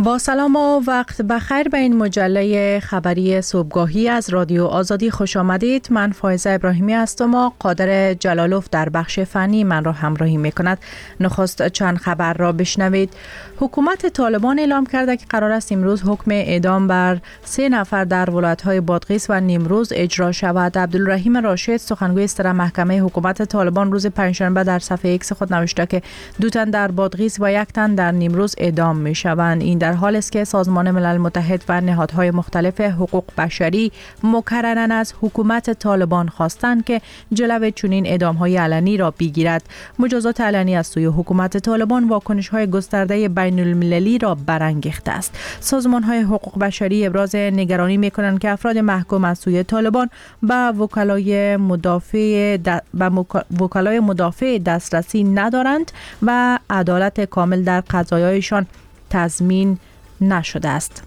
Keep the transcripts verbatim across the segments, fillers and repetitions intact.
با سلام و وقت بخیر به این مجله خبری صبحگاهی از رادیو آزادی خوش آمدید. من فایزه ابراهیمی هستم و قادر جلالوف در بخش فنی من را همراهی می کند. نخست چند خبر را بشنوید. حکومت طالبان اعلام کرده که قرار است امروز حکم اعدام بر سه نفر در ولایت‌های بادغیس و نیمروز اجرا شود. عبدالرحیم راشد سخنگوی سر محکمه حکومت طالبان روز پنجشنبه در صفحه ایکس خود نوشته که دو تن در بادغیس و یک تن در نیمروز اعدام می شوند. این در حال است که سازمان ملل متحد و نهادهای مختلف حقوق بشری مکرراً از حکومت طالبان خواستند که جلوی چنین اعدام‌های علنی را بگیرد. مجازات علنی از سوی حکومت طالبان واکنش‌های گسترده بین‌المللی را برانگیخته است. سازمان‌های حقوق بشری ابراز نگرانی می‌کنند که افراد محکوم از سوی طالبان به وکلای مدافع د... به وکلای مدافع دسترسی ندارند و عدالت کامل در قضایایشان تضمین نشده است.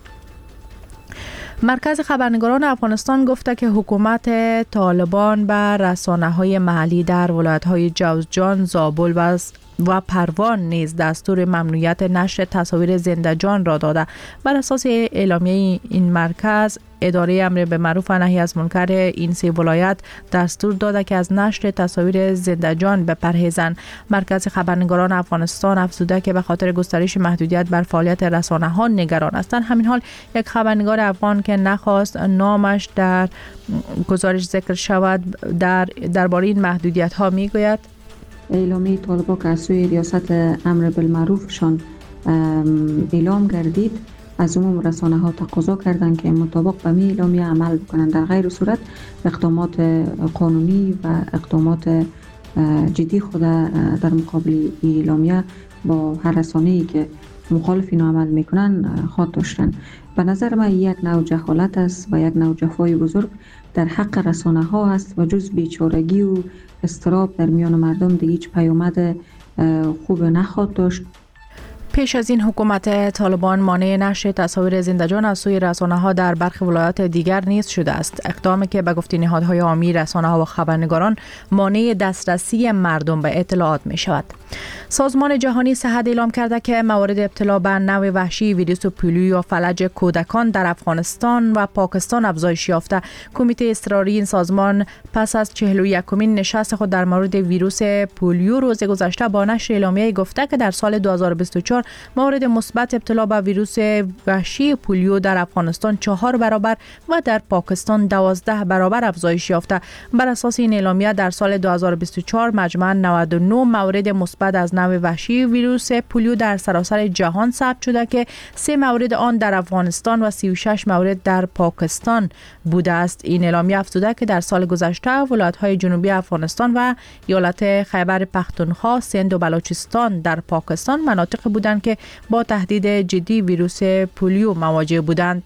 مرکز خبرنگاران افغانستان گفته که حکومت طالبان به رسانه‌های محلی در ولایت‌های جوزجان، زابل و و پروان نیز دستور ممنوعیت نشر تصاویر زنده جان را داده. بر اساس اعلامیه این مرکز، اداره امر به معروف و نهی از منکر این سه ولایت دستور داده که از نشر تصاویر زنده جان بپرهیزند. مرکز خبرنگاران افغانستان افزوده که به خاطر گسترش محدودیت بر فعالیت رسانه‌ها نگران هستند. همین حال یک خبرنگار افغان که نخواست نامش در گزارش ذکر شود در درباره این محدودیت‌ها میگوید: اعلامیه طالبان که از سوی ریاست امر بالمعروفشان اعلام گردید، از عموم رسانه ها تقاضا کردند که مطابق به می اعلامیه عمل بکنند. در غیر صورت اقدامات قانونی و اقدامات جدی خود در مقابل اعلامیه با هر رسانه‌ای که مخالف این عمل میکنن خواهد داشتن. به نظر من یک نوع جهالت است و یک نوع جفای بزرگ در حق رسانه ها است و جز بیچارگی و استراب در میان مردم دیگه هیچ پیامد خوب نخواهد داشت. پیش از این حکومت طالبان مانع نشر تصاویر زنده جان از سوی رسانه‌ها در برخی ولایات دیگر نیز شده است. اقدامی که به گفته نهادهای عامی رسانه‌ها و خبرنگاران مانع دسترسی مردم به اطلاعات می شود. سازمان جهانی صحت اعلام کرده که موارد ابتلا به نوع وحشی ویروس پولیو یا فلج کودکان در افغانستان و پاکستان افزایش یافته. کمیته اضطراری این سازمان پس از چهل و یکمین نشست خود در مورد ویروس پولیو روز گذشته با نشر اعلامیه گفته که در سال دو هزار و بیست و چهار مورد مثبت ابتلا به ویروس وحشی پولیو در افغانستان چهار برابر و در پاکستان دوازده برابر افزایش یافته. بر اساس این اعلامیه در سال دو هزار و بیست و چهار مجموعاً نود و نه مورد مثبت از نوع وحشی ویروس پولیو در سراسر جهان ثبت شده که سه مورد آن در افغانستان و سی و شش مورد در پاکستان بوده است. این اعلامیه افزوده که در سال گذشته ولایت‌های جنوبی افغانستان و ایالت خیبر پختونخوا، سند و بلوچستان در پاکستان مناطق بودند که با تهدید جدی ویروس پولیو مواجه بودند.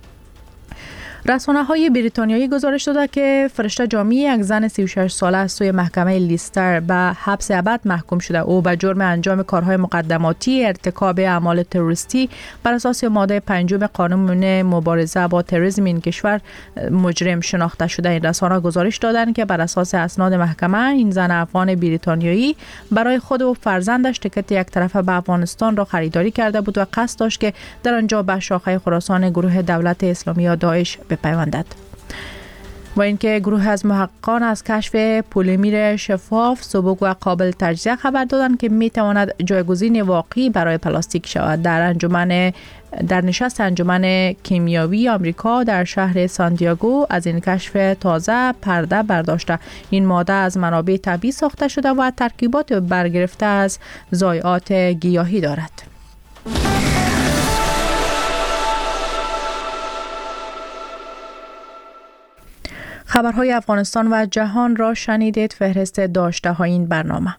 رسانه‌های بریتانیایی گزارش داده که فرشته جامی، یک زن سی و شش ساله از سوی محکمه لیستر به حبس ابد محکوم شده. او به جرم انجام کارهای مقدماتی ارتکاب اعمال تروریستی بر اساس ماده پنجم قانون مبارزه با تروریسم این کشور مجرم شناخته شده. این رسانه‌ها گزارش دادند که بر اساس اسناد محکمه این زن افغان بریتانیایی برای خود و فرزندش تیکت یک طرفه به افغانستان را خریداری کرده بود و قصد داشت که در آنجا به شاخه خراسان گروه دولت اسلامی یا داعش بپیوندد. و اینکه گروه از محققان از کشف پلیمر شفاف، سبک و قابل تجزیه خبر دادند که می تواند جایگزین واقعی برای پلاستیک شود. در انجمن در نشست انجمن کیمیاوی آمریکا در شهر سانتیاگو از این کشف تازه پرده برداشته. این ماده از منابع طبیعی ساخته شده و ترکیبات برگرفته از ضایعات گیاهی دارد. خبرهای افغانستان و جهان را شنیدید. فهرست داشته های این برنامه.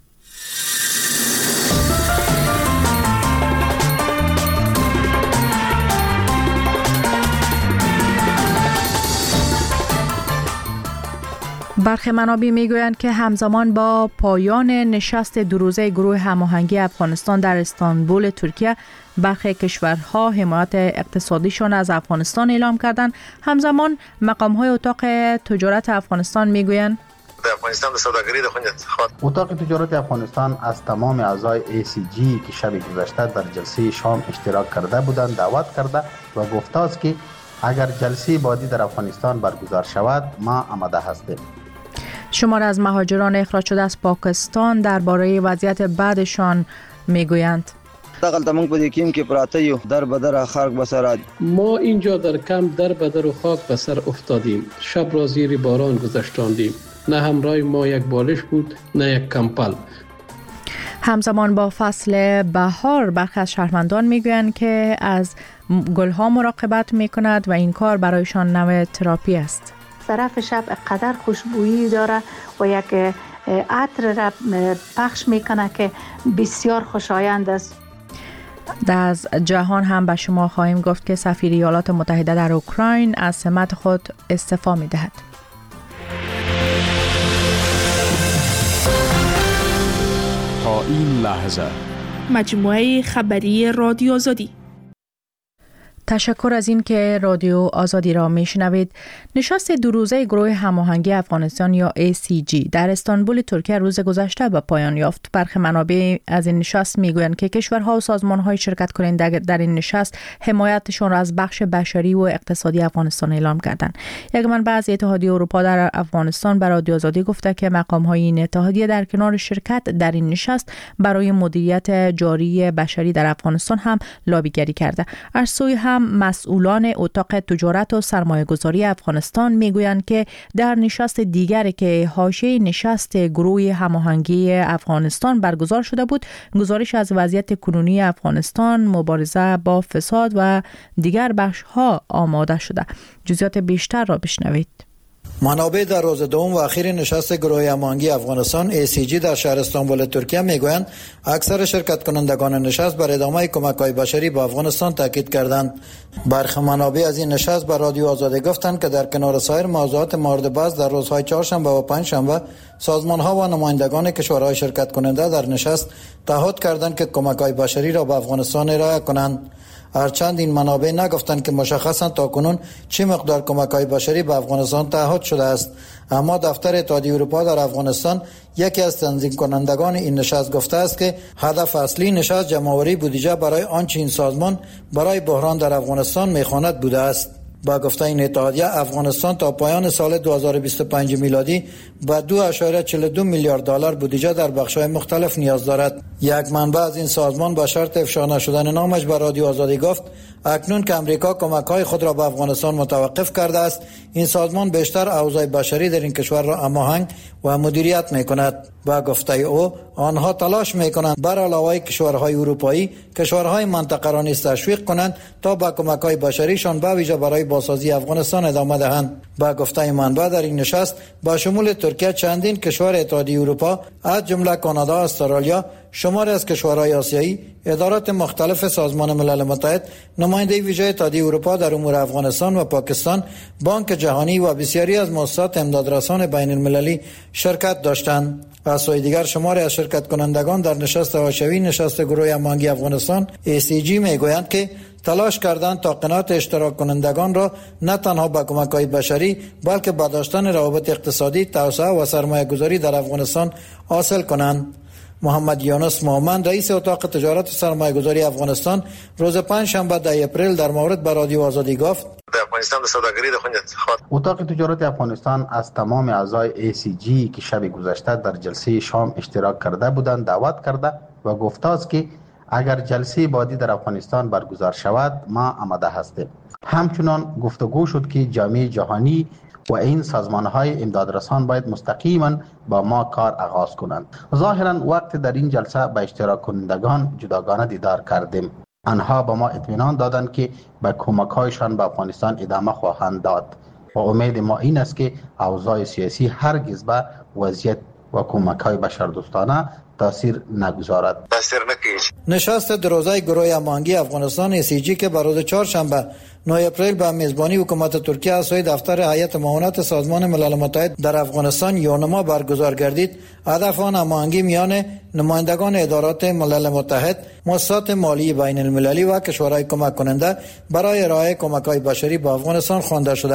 برخی منابع میگویند که همزمان با پایان نشست دو روزه گروه هماهنگی افغانستان در استانبول ترکیه، برخی کشورها حمایت اقتصادیشان از افغانستان اعلام کردند. همزمان مقام‌های اتاق تجارت افغانستان میگویند افغانستان د سوداګرۍ د خوندیت څخه اتاق تجارت افغانستان از تمام اعضای ای سی جی که شب گذشته در جلسه شام اشتراک کرده بودند دعوت کرده و گفته است که اگر جلسه بعدی در افغانستان برگزار شود ما آماده هستیم. شمار از مهاجران اخراج شده از پاکستان درباره وضعیت بعدشان میگویند. دغلته موږ په دې کیم کې پراته یو در بدر خلق بسر. ما اینجا در کمپ در بدر و خاک بسر افتادیم. شب را زیر باران گذشتاندیم. نه همراه ما یک بالش بود نه یک کمپل. همزمان با فصل بهار برخی از شهروندان میگویند که از گلها مراقبت میکند و این کار برایشان نوع تراپی است. طرف شب قدر خوشبویی داره و یک عطر را پخش میکنه که بسیار خوشایند است. از جهان هم به شما خواهیم گفت که سفیر ایالات متحده در اوکراین از سمت خود استعفا میدهد. تا این لحظه مجموعه خبری رادیو آزادی. تشکر از این که رادیو آزادی را میشنوید. نشست دو روزه گروه هماهنگی افغانستان یا ای سی جی در استانبول ترکیه روز گذشته به پایان یافت. برخی منابع از این نشست میگویند که کشورها و سازمان‌های شرکت کننده در این نشست حمایتشان را از بخش بشری و اقتصادی افغانستان اعلام کردند. یک منبع از اتحادیه اروپا در افغانستان به رادیو آزادی گفته که مقام‌های این اتحادیه در کنار شرکت در این نشست برای مدیریت جاری بشری در افغانستان هم لابیگری کرده. از سوی هم مسئولان اتاق تجارت و سرمایه‌گذاری افغانستان میگویند که در نشست دیگری که حاشیه نشست گروه هماهنگی افغانستان برگزار شده بود، گزارش از وضعیت کنونی افغانستان، مبارزه با فساد و دیگر بخش‌ها آماده شده. جزئیات بیشتر را بشنوید. منابع در روز دوم و اخیر نشست گروه هماهنگی افغانستان ای سی جی در شهر استانبول ترکیه میگویند اکثر شرکت کنندگان نشست بر ادامه کمک‌های بشری به افغانستان تاکید کردند. برخی منابع از این نشست به رادیو آزادی گفتند که در کنار سایر موضوعات مورد بحث در روزهای چهارشنبه و پنجشنبه سازمان‌ها و نمایندگان کشورهای شرکت کننده در نشست تعهد کردند که کمک‌های بشری را به افغانستان ارائه کنند. هرچند این منابع نگفتند که مشخصا تاکنون چه مقدار کمک‌های بشری به افغانستان تعهد شده است، اما دفتر اتحادیه اروپا در افغانستان یکی از تنظیم کنندگان این نشست گفته است که هدف اصلی نشست جمع‌آوری بودجه برای آنچه این سازمان برای بحران در افغانستان می‌خواند بوده است. با گفته این اتحادیه افغانستان تا پایان سال دو هزار و بیست و پنج میلادی به دو ممیز چهل و دو میلیارد دلار بودجه در بخش‌های مختلف نیاز دارد. یک منبع از این سازمان با شرط افشا نشدن نامش به رادیو آزادی گفت اکنون که امریکا کمک‌های خود را به افغانستان متوقف کرده است، این سازمان بیشتر اوضاع بشری در این کشور را هماهنگ و مدیریت می‌کند. با گفته او آنها تلاش می‌کنند بر علاوه کشورهای اروپایی کشورهای منطقه را نیز تشویق کنند تا با کمک‌های بشریشان به ویژه برای بازسازی افغانستان ادامه دهند. با گفته منبع در این نشست با شمول ترکیه چندین کشور اتحادیه اروپا از جمله کانادا، استرالیا، شماری از کشورهای آسیایی، ادارات مختلف سازمان ملل متحد، نماینده ویژه اتحادیه اروپا در امور افغانستان و پاکستان، بانک جهانی و بسیاری از مؤسسات امدادرسان بین المللی شرکت داشتند. از سوی دیگر شماری از شرکت کنندگان در نشست حاشیه‌ای نشست گروه هماهنگی افغانستان ای سی جی میگویند که تلاش کردند تا قناعت اشتراک کنندگان را نه تنها با کمک‌های بشری بلکه با داشتن روابط اقتصادی، توسعه و سرمایه‌گذاری در افغانستان حاصل کنند. محمد یونس مومن رئیس اتاق تجارت و سرمایه‌گذاری افغانستان روز پنجشنبه ده اپریل در مورد به رادیو آزادی گفت د افغانستان د سوداګرۍ د خوندیت څخه اتاق تجارت افغانستان از تمام اعضای ای سی جی که شب گذشته در جلسه شام اشتراک کرده بودند دعوت کرده و گفته است که اگر جلسه بعدی در افغانستان برگزار شود ما آماده هستیم. همچنان گفتگو شد که جامعه جهانی و این سازمان‌های امدادرسان باید مستقیما با ما کار آغاز کنند. ظاهراً وقت در این جلسه به اشتراک کنندگان جداگانه دیدار کردیم. آنها به ما اطمینان دادند که به کمک‌هایشان به افغانستان ادامه خواهند داد و امید ما این است که اوضاع سیاسی هرگز به وضعیت و کمک‌های بشردوستانه تاثیر نگذارد. تاثیر نکیش. نشست دو روزه گروه هماهنگی افغانستان ای سی جی که بر روز چهارشنبه نه اپریل به میزبانی حکومت ترکیه از سوی دفتر هیئت معاونت سازمان ملل متحد در افغانستان یونما برگزار گردید، هدف آن هماهنگی میان نمایندگان ادارات ملل متحد، مؤسسات مالی بین المللی و کشورهای کمک کننده برای ارائه کمک‌های بشری به افغانستان خوانده شده است.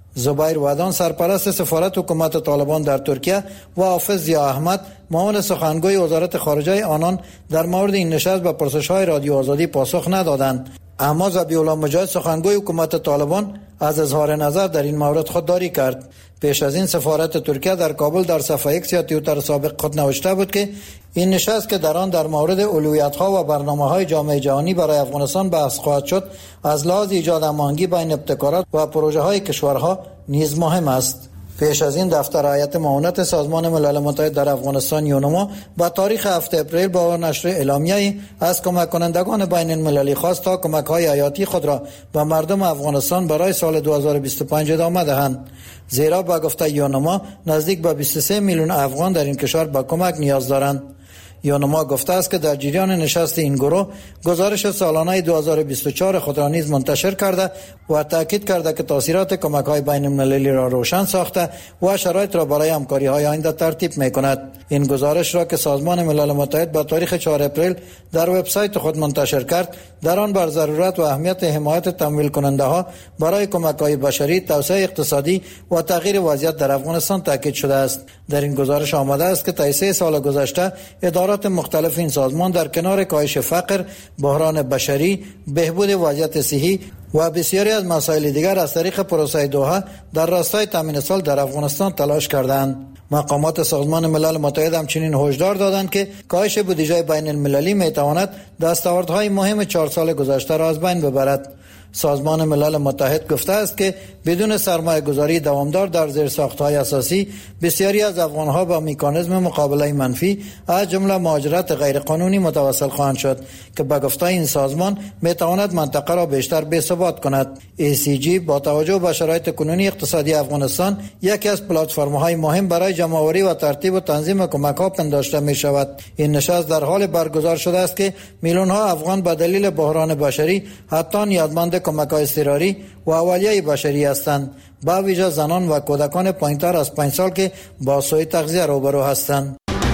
زبیر ودان سرپرست سفارت حکومت طالبان در ترکیه و حافظ ضیا احمد معاون سخنگوی وزارت خارجه آنان در مورد این نشست به پرسش‌های رادیو آزادی پاسخ ندادند. اما ذبیح الله مجاهد سخنگوی حکومت طالبان از اظهار نظر در این مورد خودداری کرد. پیش از این سفارت ترکیه در کابل در صفحه ایکس یا توییتر سابق خود نوشته بود که این نشست که در آن در مورد اولویت‌ها و برنامه‌های جامعه جهانی برای افغانستان بحث خواهد شد، از لحاظ ایجاد هماهنگی بین ابتکارات و پروژه‌های کشورها نیز مهم است. پیش از این دفتر هیئت معاونت سازمان ملل متحد در افغانستان یونما با تاریخ هفتم اپریل با نشر اعلامیه‌ای از کمک کنندگان بین المللی خواست تا کمک‌های حیاتی خود را به مردم افغانستان برای سال دو هزار و بیست و پنج ادامه دهند، زیرا با گفته یونما نزدیک به بیست و سه میلیون افغان در این کشور به کمک نیاز دارند. یونما گفته است که در جریان نشست این گروه گزارش سالانه دو هزار و بیست و چهار خود را نیز منتشر کرده و تاکید کرده که تاثیرات کمک‌های بین‌المللی را روشن ساخته و شرایط را برای همکاری‌های آینده ترتیب می‌کند. این گزارش را که سازمان ملل متحد با تاریخ چهارم اپریل در وبسایت خود منتشر کرد، در آن بر ضرورت و اهمیت حمایت تمویل کننده‌ها برای کمک‌های بشری، توسعه اقتصادی و تغییر وضعیت در افغانستان تاکید شده است. در این گزارش آمده است که طی سه سال گذشته ادارات مختلف این سازمان در کنار کاهش فقر، بحران بشری، بهبود وضعیت صحی و بسیاری از مسائل دیگر از طریق پروسه دوحه در راستای تامین صلح در افغانستان تلاش کردند. مقامات سازمان ملل متحد همچنین هشدار دادند که کاهش بودجه بین المللی می تواند دستاوردهای مهم چهار سال گذشته را از بین ببرد. سازمان ملل متحد گفته است که بدون سرمایه گذاری دوامدار در زیرساخت‌های اساسی بسیاری از افغان‌ها با مکانیزم مقابله منفی از جمله مهاجرت غیرقانونی متوسل خواهند شد که به گفته این سازمان می‌تواند منطقه را بیشتر بی‌ثبات کند. ای سی جی با توجه به شرایط کنونی اقتصادی افغانستان یکی از پلتفرم‌های مهم برای جمع‌آوری و ترتیب و تنظیم کمک‌ها پنداشته می‌شود. این نشست در حال برگزار شده است که میلیون‌ها افغان به دلیل بحران بشری حتی نیازمند کمک‌های اضطراری و اولیه بشری هستند، با ویژه زنان و کودکان پایین‌تر از پنج سال که با سوء تغذیه روبرو هستند.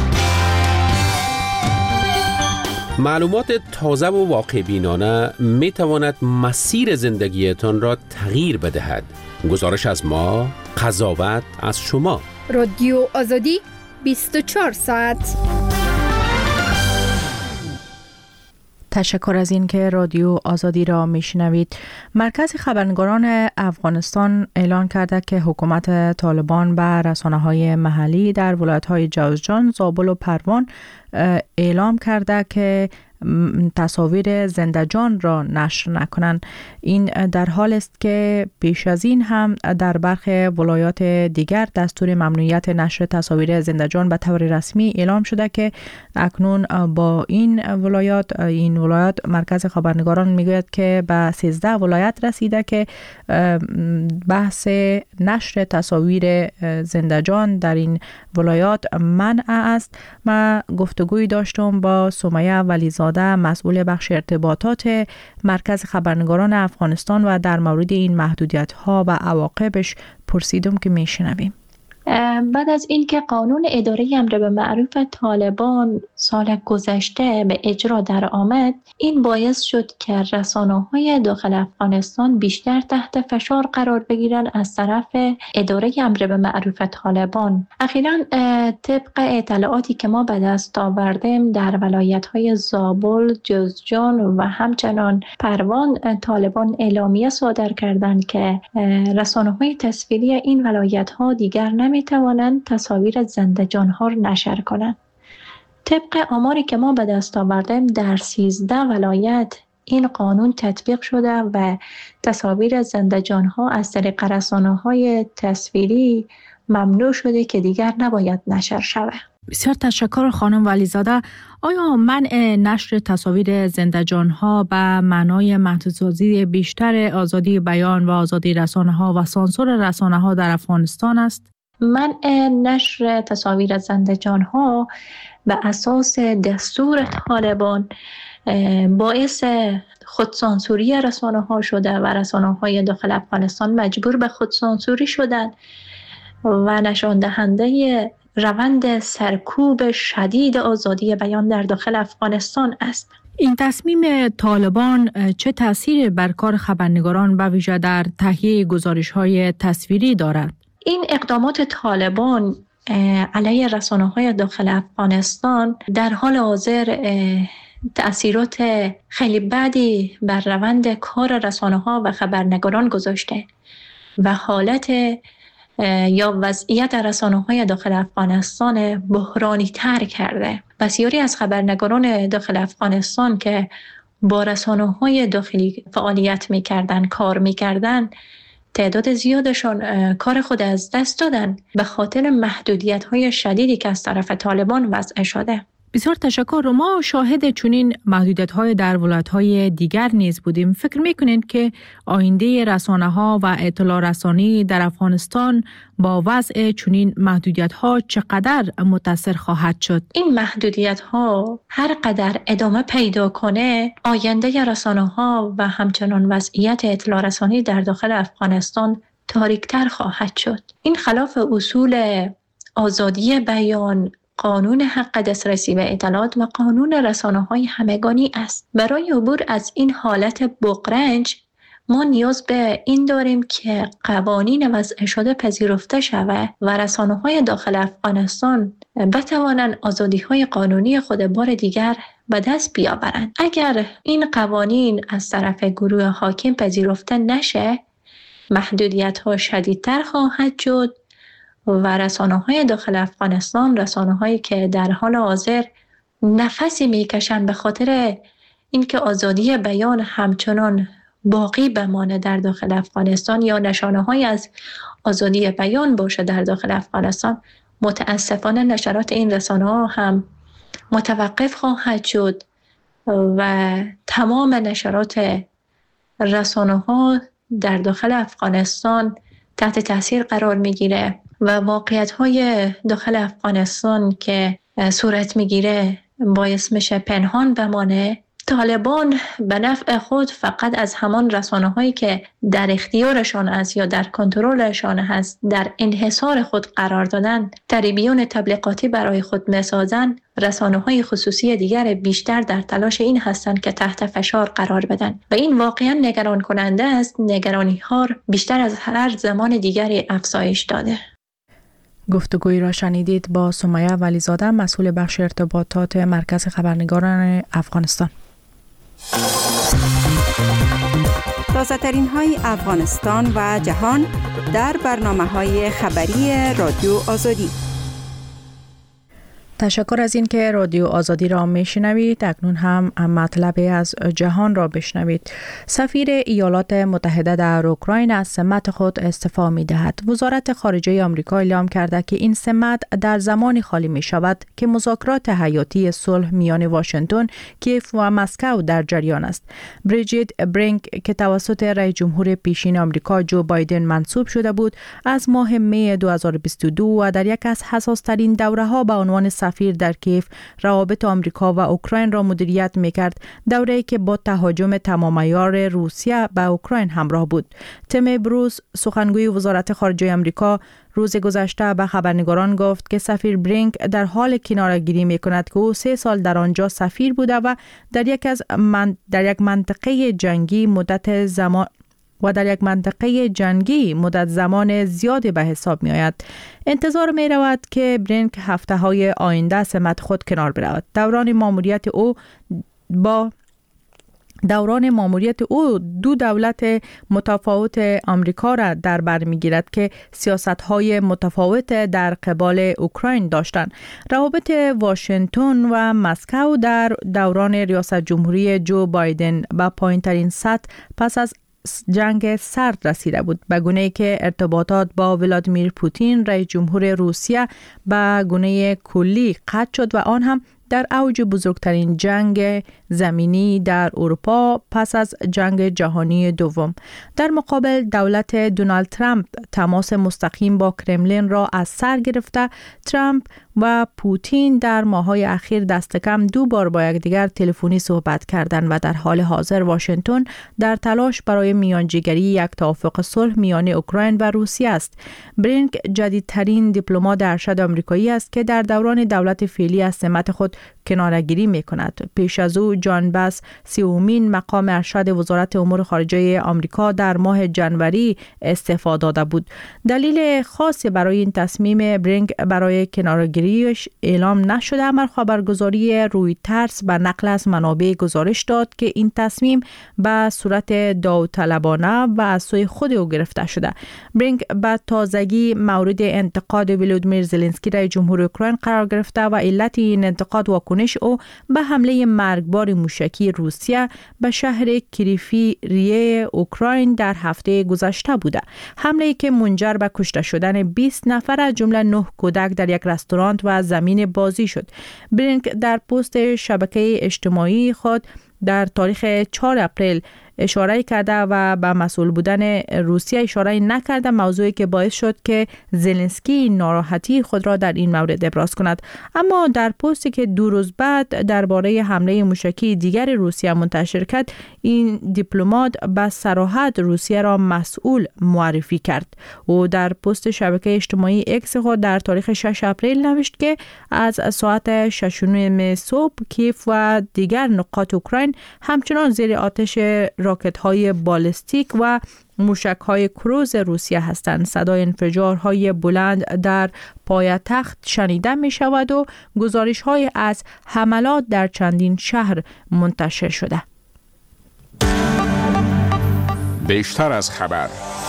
معلومات تازه و واقع بینانه می تواند مسیر زندگیتان را تغییر بدهد. گزارش از ما، قضاوت از شما. رادیو آزادی بیست و چهار ساعت. تشکر از این که رادیو آزادی را میشنوید. مرکز خبرنگاران افغانستان اعلان کرده که حکومت طالبان به رسانه‌های محلی در ولایت‌های جوزجان، زابل و پروان اعلام کرده که تصاویر زنده جان را نشر نکنند. این در حال است که پیش از این هم در برخی ولایات دیگر دستور ممنوعیت نشر تصاویر زنده جان به طور رسمی اعلام شده که اکنون با این ولایات این ولایات مرکز خبرنگاران میگوید که به سیزده ولایت رسیده که بحث نشر تصاویر زنده جان در این ولایات منع است. ما گفتگوی داشتم با سمیه ولیزاده، مسئول بخش ارتباطات مرکز خبرنگاران افغانستان، و در مورد این محدودیت‌ها و عواقبش پرسیدم که میشنویم. بعد از اینکه قانون اداره امر به معروف طالبان سال گذشته به اجرا در آمد، این باعث شد که رسانه‌های داخل افغانستان بیشتر تحت فشار قرار بگیرن از طرف اداره امر به معروف طالبان. اخیراً طبق اطلاعاتی که ما به دست آوردیم در ولایت‌های زابل، جوزجان و همچنان پروان، طالبان اعلامیه صادر کردند که رسانه‌های تصویری این ولایت‌ها دیگر نمی توانند تصاویر زنده جان‌ها را نشر کنند. طبق آماری که ما به دست آوردیم در سیزده ولایت این قانون تطبیق شده و تصاویر زنده جان‌ها از طریق رسانه‌های تصویری ممنوع شده که دیگر نباید نشر شود. بسیار تشکر خانم ولیزاده. آیا منع نشر تصاویر زنده جان‌ها به معنای محدودسازی بیشتر آزادی بیان و آزادی رسانه‌ها و سانسور رسانه‌ها در افغانستان است؟ منع نشر تصاویر زنده جان‌ها به اساس دستور طالبان باعث خودسانسوری رسانه‌ها شده و رسانه‌های داخل افغانستان مجبور به خودسانسوری شدند و نشان دهنده روند سرکوب شدید آزادی بیان در داخل افغانستان است. این تصمیم طالبان چه تأثیر بر کار خبرنگاران به ویژه در تهیه گزارش‌های تصویری دارد؟ این اقدامات طالبان علیه رسانه‌های داخل افغانستان در حال حاضر تأثیرات خیلی بدی بر روند کار رسانه‌ها و خبرنگاران گذاشته و حالت یا وضعیت رسانه‌های داخل افغانستان بحرانی تر کرده. بسیاری از خبرنگاران داخل افغانستان که با رسانه‌های داخلی فعالیت می‌کردند، کار می‌کردند، تعداد زیادشان کار خود از دست دادن به خاطر محدودیت‌های شدیدی که از طرف طالبان وضع شده. بسیار تشکر. ما شاهد چنین محدودیت‌های در ولایت‌های دیگر نیز بودیم. فکر می‌کنید که آینده رسانه‌ها و اطلاع رسانی در افغانستان با وضع چنین محدودیت‌ها چقدر متاثر خواهد شد؟ این محدودیت‌ها هر قدر ادامه پیدا کنه، آینده رسانه‌ها و همچنان وضعیت اطلاع رسانی در داخل افغانستان تاریک‌تر خواهد شد. این خلاف اصول آزادی بیان، قانون حق دسترسی به اطلاعات و قانون رسانه‌های همگانی است. برای عبور از این حالت بغرنج ما نیاز به این داریم که قوانین وضع شده پذیرفته شود و رسانه‌های داخل افغانستان بتوانند آزادی‌های قانونی خود بار دیگر به دست بیاورند. اگر این قوانین از طرف گروه حاکم پذیرفته نشه، محدودیت‌ها شدیدتر خواهد شد و رسانه‌های داخل افغانستان، رسانه‌هایی که در حال حاضر نفسی میکشند به خاطر اینکه آزادی بیان همچنان باقی بمانه در داخل افغانستان یا نشانه‌هایی از آزادی بیان باشه در داخل افغانستان، متاسفانه نشرات این رسانه‌ها هم متوقف خواهد شد و تمام نشرات رسانه‌ها در داخل افغانستان تحت تاثیر قرار میگیره و واقعیت‌های داخل افغانستان که صورت میگیره باعث میشه پنهان بمانه. طالبان به نفع خود فقط از همان رسانه‌هایی که در اختیارشان است یا در کنترلشان هست در انحصار خود قرار دادن، تریبیون تبلیغاتی برای خود میسازن. رسانه‌های خصوصی دیگر بیشتر در تلاش این هستند که تحت فشار قرار بدن و این واقعا نگران کننده است. نگرانی‌ها بیشتر از هر زمان دیگری افزایش داده. گفتگوی را شنیدید با سمیه ولیزاده، مسئول بخش ارتباطات مرکز خبرنگاران افغانستان. تازه ترین های افغانستان و جهان در برنامه های خبری رادیو آزادی. تشکر از این که رادیو آزادی را میشنوید. اکنون هم مطلب از جهان را بشنوید. سفیر ایالات متحده در اوکراین از سمت خود استعفا می دهد. وزارت خارجه آمریکا اعلام کرده که این سمت در زمانی خالی می شود که مذاکرات حیاتی صلح میان واشنگتن، کیف و مسکو در جریان است. بریجیت برینک که توسط رئیس جمهور پیشین آمریکا جو بایدن منصوب شده بود، از ماه می دو هزار و بیست و دو و در یک از حساس ترین دوره ها به عنوان سفیر در کیف روابط آمریکا و اوکراین را مدیریت می‌کرد، دوره‌ای که با تهاجم تمام عیار روسیه به اوکراین همراه بود. تیم بروس، سخنگوی وزارت خارجه آمریکا، روز گذشته به خبرنگاران گفت که سفیر برینک در حال کناره‌گیری می‌کند که او سه سال در آنجا سفیر بوده و در یک از من در یک منطقه جنگی مدت زمان و در یک منطقه جنگی مدت زمان زیادی به حساب می آید. انتظار می رود که برینک هفته های آینده سمت خود کنار برود. دوران ماموریت او با دوران ماموریت او دو دولت متفاوت آمریکا را در بر می‌گیرد که سیاست‌های متفاوت در قبال اوکراین داشتند. روابط واشنگتن و مسکو در دوران ریاست جمهوری جو بایدن به پایین‌ترین سطح پس از جنگ سرد رسیده بود، به گونه‌ای که ارتباطات با ولادیمیر پوتین رئیس جمهور روسیه به گونه کلی قطع شد و آن هم در اوج بزرگترین جنگ زمینی در اروپا پس از جنگ جهانی دوم. در مقابل دولت دونالد ترامپ تماس مستقیم با کرملین را از سر گرفته. ترامپ و پوتین در ماه‌های اخیر دست کم دو بار با یکدیگر تلفنی صحبت کردند و در حال حاضر واشنگتن در تلاش برای میانجیگری یک توافق صلح میان اوکراین و روسیه است. برینک جدیدترین دیپلمات ارشد آمریکایی است که در دوران دولت فعلی از سمت خود کناره‌گیری می‌کند. پیش از او جان باس سیومین مقام ارشد وزارت امور خارجه آمریکا در ماه جنوری استعفا داده بود. دلیل خاصی برای این تصمیم برینگ برای کناره‌گیریش اعلام نشده، اما خبرگزاری رویترز به نقل از منابع گزارش داد که این تصمیم به صورت داوطلبانه و از سوی خود او گرفته شده. برینگ به تازگی مورد انتقاد ولودیمیر زلنسکی رئیس جمهور اوکراین قرار گرفته و علت این انتقاد واکنش او به حمله مرگبار موشکی روسیه به شهر کریفیریه اوکراین در هفته گذشته بوده. حمله‌ای که منجر به کشته شدن بیست نفر از جمله نه کودک در یک رستوران و زمین بازی شد. برینگ در پست شبکه اجتماعی خود در تاریخ چهارم اپریل اشاره کرده و به مسئول بودن روسیه اشاره نکرده، موضوعی که باعث شد که زلنسکی ناراحتی خود را در این مورد ابراز کند. اما در پستی که دو روز بعد درباره حمله موشکی دیگر روسیه منتشر کرد، این دیپلمات به صراحت روسیه را مسئول معرفی کرد. او در پست شبکه اجتماعی اکس خود در تاریخ ششم اپریل نوشت که از ساعت شش و نیم صبح کیف و دیگر نقاط اوکراین همچنان زیر آتش راکت های بالستیک و موشک های کروز روسیه هستند. صدای انفجارهای بلند در پایتخت شنیده می شود و گزارش های از حملات در چندین شهر منتشر شده. بیشتر از خبر.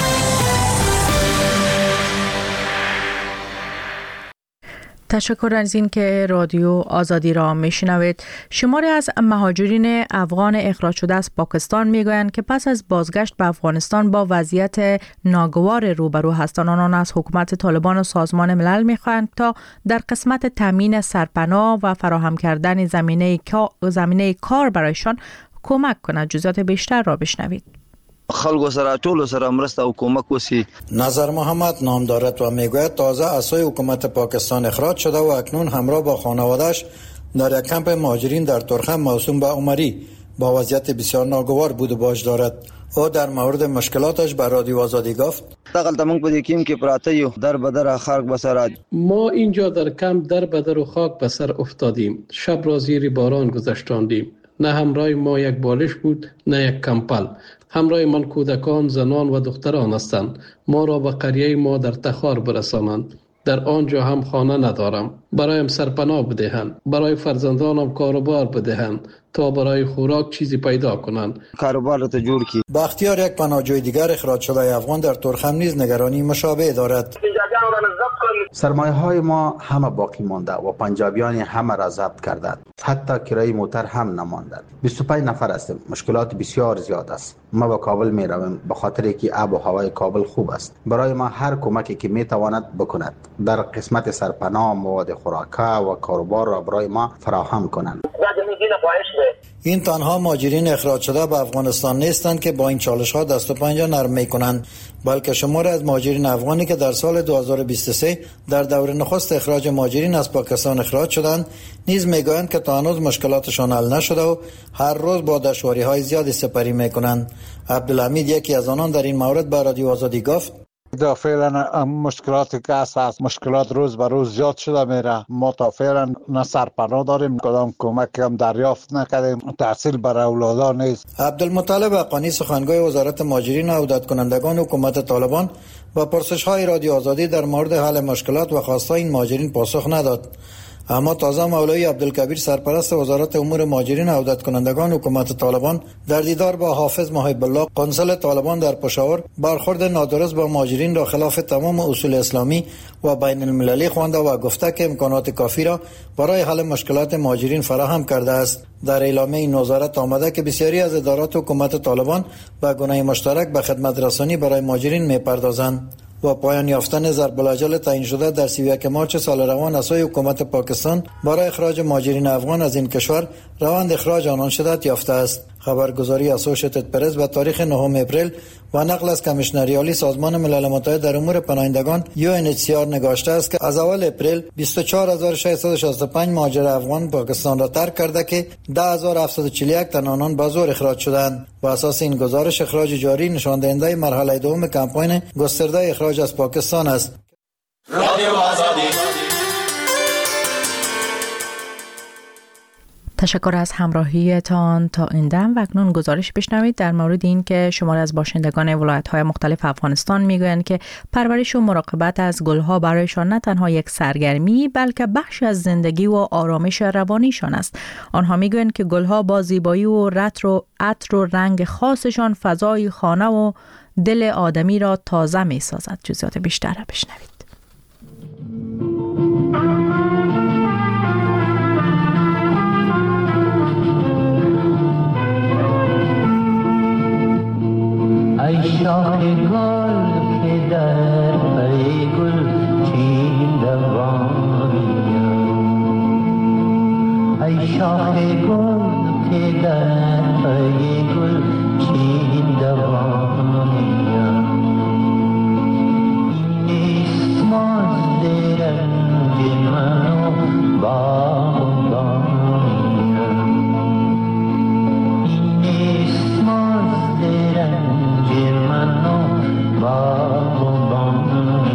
تشکر از این که رادیو آزادی را میشنوید. شماری از مهاجرین افغان اخراج شده از پاکستان میگویند که پس از بازگشت به افغانستان با وضعیت ناگوار روبرو هستند. آنان از حکومت طالبان و سازمان ملل میخواهند تا در قسمت تامین سرپناه و فراهم کردن زمینه زمینه کار برایشان کمک کند. جزئیات بیشتر را بشنوید. خلکو سره ټولو سره مرسته او کومک وسی. نظر محمد نام دارد و میگوید تازه از سوی حکومت پاکستان اخراج شده و اکنون همراه با خانواده‌اش در یک کمپ مهاجرین در ترخم موسوم به عمری با وضعیت بسیار ناگوار بود و باش دارد. او در مورد مشکلاتش به رادیو آزادی گفت: دغلت موږ په دې کیم کې پراته یو در بدر خلق بسر. ما اینجا در کمپ در بدر و خاک به سر افتادیم. شب را زیر باران گذشتاندیم. نه همراه ما یک بالش بود نه یک کمپل. همراه من کودکان، زنان و دختران هستند. ما را به قریه ما در تخار برسانند. در آنجا هم خانه ندارم. برایم سرپناه بدهند. برای فرزندانم کاروبار بدهند تا برای خوراک چیزی پیدا کنند. کاروبار را جور کی. بختیار یک پناهجوی دیگر اخراج شده افغان در ترخم نیز نگرانی مشابه دارد. سرمایه های ما همه باقی مانده و پنجابیان همه را ضبط کردند. حتی کرایه موتر هم نماندند. بیست و پنج نفر هستیم. مشکلات بسیار زیاد است. ما به کابل می رویم به خاطر که آب و هوای کابل خوب است. برای ما هر کمکی که می تواند بکند در قسمت سرپناه، مواد خوراکه و کاروبار را برای ما فراهم کنند. این تنها مهاجرین اخراج شده به افغانستان نیستند که با این چالش ها دست و پنجه نرم می کنند، بلکه شماری از مهاجرین افغانی که در سال دو هزار و بیست و سه در دور نخست اخراج مهاجرین از پاکستان اخراج شدند نیز میگویند که تا هنوز مشکلاتشان حل نشده و هر روز با دشواری های زیادی سپری میکنند. عبدالحمید یکی از آنان در این مورد به رادیو آزادی گفت: دا فعلا مشکلاتی که هست مشکلات روز به روز زیاد شده میره. ما تا فعلا نه سرپناه داریم، کدام کمک هم دریافت نکردیم، تحصیل برای اولادان نیست. عبدالمطلب حقانی سخنگوی وزارت مهاجرین و عودت کنندگان حکومت طالبان با پرسش های رادیو آزادی در مورد حل مشکلات و خواستای این مهاجرین پاسخ نداد. اما تازه مولوی عبدالکبیر سرپرست وزارت امور مهاجرین و عودت کنندگان حکومت طالبان در دیدار با حافظ محب الله قنصل طالبان در پشاور برخورد نادرست با مهاجرین را خلاف تمام اصول اسلامی و بین المللی خوانده و گفته که امکانات کافی را برای حل مشکلات مهاجرین فراهم کرده است. در اعلامیه این وزارت آمده که بسیاری از ادارات حکومت طالبان به گونه مشترک به خدمت رسانی برای مهاجرین می‌پردازند. و پایان یافتن ضرب الاجل تعیین شده در سی و یک مارچ سال روان از سوی حکومت پاکستان برای اخراج مهاجرین افغان از این کشور روند اخراج آنان شدت یافته است. خبرگزاری اسوسییتد پرس به تاریخ نهم اپریل و نقل از کمیشنری عالی سازمان ملل متحد در امور پناهندگان یو ان اچ سی آر نگاشته است که از اول اپریل بیست و چهار هزار و ششصد و شصت و پنج مهاجر افغان پاکستان را ترک کرده که ده هزار و هفتصد و چهل و یک تن آنان به زور اخراج شدند. و اساس این گزارش اخراج جاری نشان دهنده مرحله دوم کمپاین گسترده اخراج از پاکستان است. رادیو آزادی. تشکر از همراهیتان تا این دم. و اکنون گزارش بشنوید در مورد این که شماری از باشندگان ولایت‌های مختلف افغانستان میگویند که پرورش و مراقبت از گلها برایشان نه تنها یک سرگرمی بلکه بخشی از زندگی و آرامش روانیشان است. آنها میگویند که گلها با زیبایی و عطر و عطر و رنگ خاصشان فضای خانه و دل آدمی را تازه می‌سازد. جزئیات بیشتر را بشنوید. ای شاخ گل که در پی گل چین دوانیم، ای شاخ گل که در پی گل چین دوانیم، این نیست ماند رنج من و باغبانیم، این نیست ماند رنج من و باغبانیم.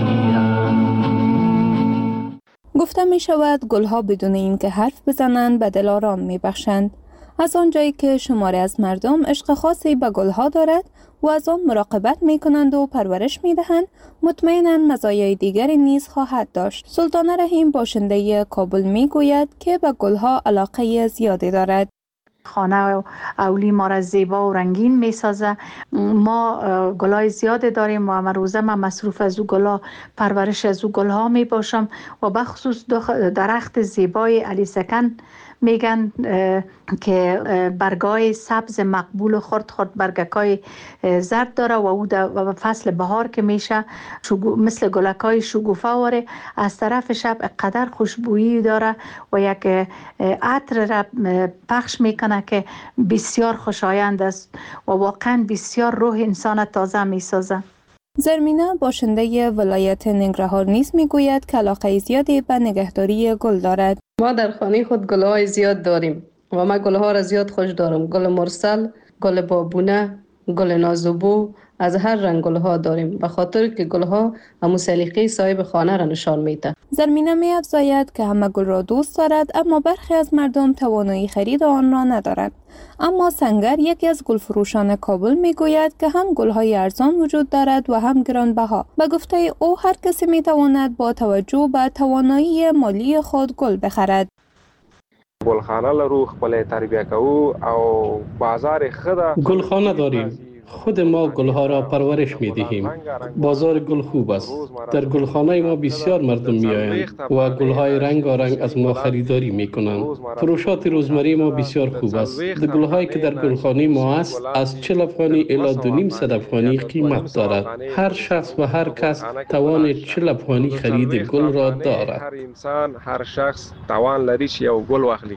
گفته می شود گلها بدون اینکه حرف بزنند به دل آرام می بخشند. از آنجایی که شماری از مردم عشق خاصی به گلها دارد و از آن مراقبت می کنند و پرورش می دهند، مطمئناً مزایای دیگری نیز خواهد داشت. سلطانه رحیم باشنده کابل می گوید که به گلها علاقه زیادی دارد. خانه و اولی ما را زیبا و رنگین می سازه. ما گلای زیاده داریم و همه روزه من مصروف از او گلا پرورش از او گلها می باشم و بخصوص درخت زیبای علی سکن میگن که برگای سبز مقبول و خرد خرد برگکای زرد داره و او در فصل بهار که میشه مثل گلکای شگوفه واره، از طرف شب قدر خوشبویی داره و یک عطر را پخش میکنه که بسیار خوشایند است و واقعا بسیار روح انسان تازه میسازه. زرمینه باشنده ولایت ننگرهار نیز میگوید که علاقه زیادی به نگهداری گل دارد. ما در خانه خود گلهای زیاد داریم و من گلها را زیاد خوش دارم. گل مرسل، گل بابونه، گل نازوبو، از هر رنگ گلها داریم به خاطر که گلها همون سلیقه صاحب خانه را نشان میده. زرمینه می افزاید که همه گل را دوست دارد اما برخی از مردم توانایی خرید آن را ندارند. اما سنگر یکی از گلفروشان کابل می گوید که هم گلهای ارزان وجود دارد و هم گرانبها. به گفته او هر کسی می تواند با توجه به توانایی مالی خود گل بخرد. گلخانه لرو خپل تربیه کوو او بازار خدا گلخانه داریم. خود ما گلها را پرورش می دهیم. بازار گل خوب است. در گلخانه ما بسیار مردم می آیند و گلهای رنگارنگ از ما خریداری می کنند. فروشات روزمره ما بسیار خوب است. گلهایی که در گلخانه ما است از چهل افغانی الی دو نیم صد افغانی قیمت دارد. هر شخص و هر کس توان چهل افغانی خرید گل را دارد. هر انسان هر شخص توان لري چې یو گل واخلي.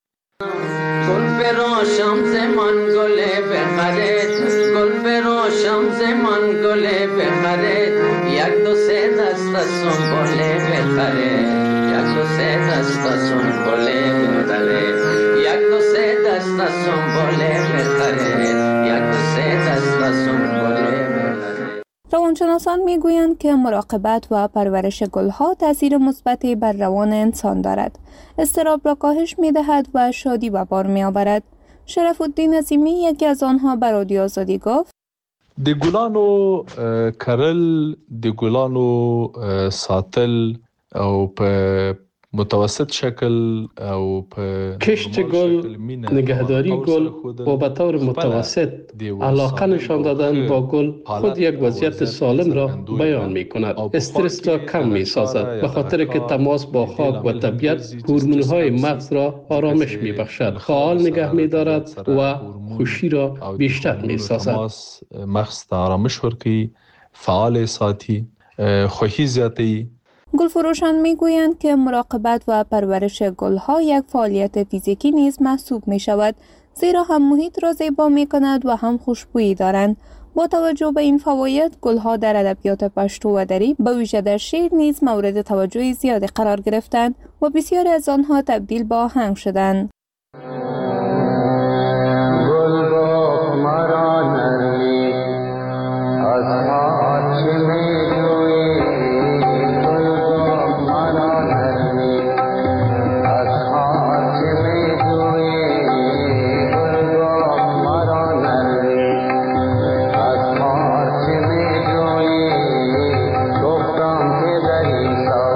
گل فروشم زمان گل بخره، گل فروشم زمان گل بخره، یک دو سه دست سنبل بخره، یک دو سه دست سنبل بخره، یک دو سه دست سنبل بخره، یک دو سه دست سنبل بخره. روانشناسان میگویند که مراقبت و پرورش گلها تاثیر مثبتی بر روان انسان دارد. اضطراب را کاهش می‌دهد و شادی به بار می‌آورد. شرف الدین عظیمی یکی از آنها به رادیو آزادی گفت: د ګلانو کرل، د ګلانو ساتل او په متوسط شکل او په کشت گل، نگهداری گل و به طور متوسط علاقه نشان دادن با گل خود یک وضعیت سالم را بیان می کند. استرس را کم می سازد به خاطر که تماس با خاک و طبیعت هورمون‌های مغز را آرامش می بخشد، فعال نگه می دارد و خوشی را بیشتر می سازد. مغز آرامش ورکوي، فعال ساتي، خوشی زیاتوي. گلفروشان میگویند که مراقبت و پرورش گلها یک فعالیت فیزیکی نیز محسوب می شود، زیرا هم محیط را زیبا می کند و هم خوشبویی دارند. با توجه به این فواید، گلها در ادبیات پشتو و دری به ویژه در شعر نیز مورد توجه زیادی قرار گرفتند و بسیاری از آنها تبدیل به آهنگ شدند.